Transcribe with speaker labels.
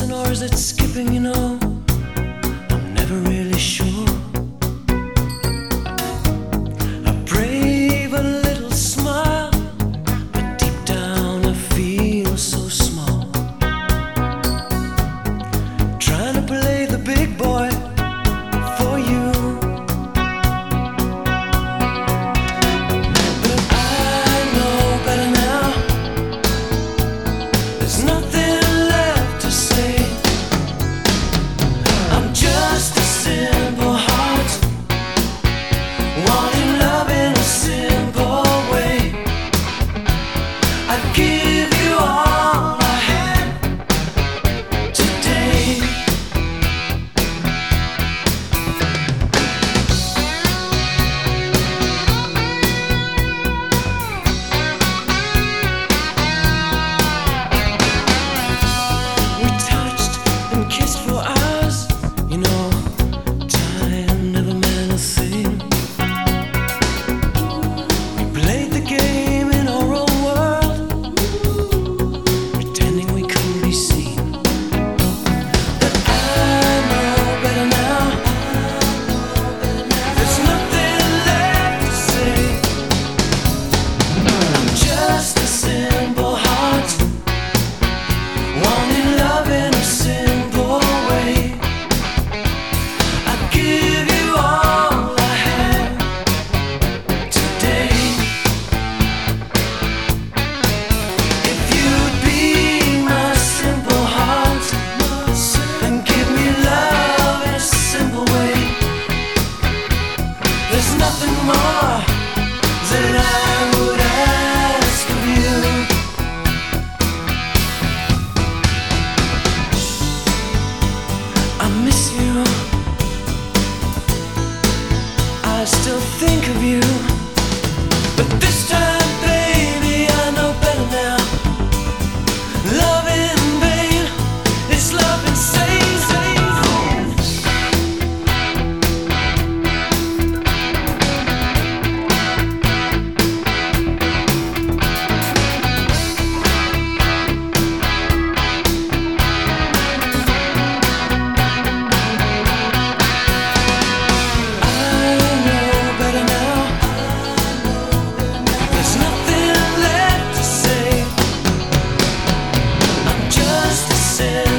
Speaker 1: dancing or is it skipping, you know? I'm never really sure. I brave a little smile, but deep down I feel so small. Trying to play the big boy for you, but I know better now. There's nothing left to say. I'm just a simple heart, wanting love in a simple way. I'd give you all I had today. We touched and kissed for hours, you know, time never meant a thing. We played the game in our own world, pretending we couldn't be seen. But I know better now. There's nothing left to say. I'm just a simple heart, wanting love in a simple way. I'd give you all I have today. If you'd be my simple heart and give me love in a simple way, there's nothing more that I would ask of you. I miss you, I still think of you, but this time, baby, I know better now. Love in vain is love insane. I know better now. There's nothing left to say. I'm just a sinner.